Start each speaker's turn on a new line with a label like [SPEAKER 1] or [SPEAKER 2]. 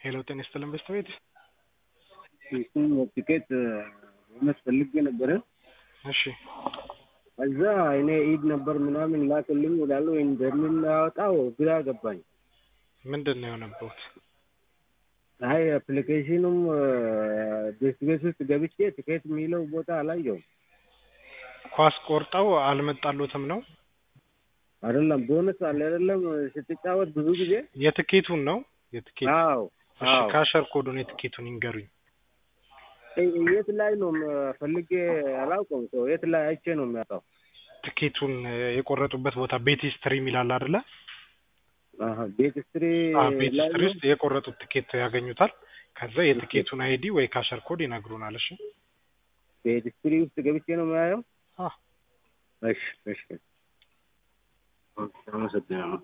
[SPEAKER 1] ሄሎ ጤና ይስጥልን በስተቤት
[SPEAKER 2] እሱን ቲኬት መስፈልግ ነበር።
[SPEAKER 1] እሺ
[SPEAKER 2] እዛ እኔ ኢድ ነበር ምናምን ላከልኝ ይላሉ እንደምን ላወጣው ግራ ገባኝ።
[SPEAKER 1] ምንድነው የሆነበት?
[SPEAKER 2] አይ አፕሊኬሽኑም ዲስፕሌይ ውስጥ ገብቼ ቲኬት የሚለው ቦታ አላየሁም።
[SPEAKER 1] ኳስ ቆርጠው አልመጣሉትም ነው
[SPEAKER 2] አይደለም ቦነስ አለ አይደለም ስትጫወት ብዙ ጊዜ
[SPEAKER 1] የትኬቱን ነው የትኬት
[SPEAKER 2] አዎ
[SPEAKER 1] እሺ ካሸር ኮዱን የትኬቱን ይንገሩኝ።
[SPEAKER 2] የት ላይ ነው ፈልጌ አላውቀውም። ሰው የት ላይ አይቼ ነው የሚያጣው?
[SPEAKER 1] ትኬቱን የቆረጡበት ቦታ ቤት ሂስትሪ ይላል አይደለ?
[SPEAKER 2] ቤት ሂስትሪ
[SPEAKER 1] ውስጥ የቆረጡት ትኬት ያገኙታል። ከዛ የትኬቱን አይዲ ወይ ካሸር ኮድ ይነግሩናል። እሺ
[SPEAKER 2] ቤት ሂስትሪ ውስጥ ገብቼ ነው የማየው። እሺ አመሰግናለሁ።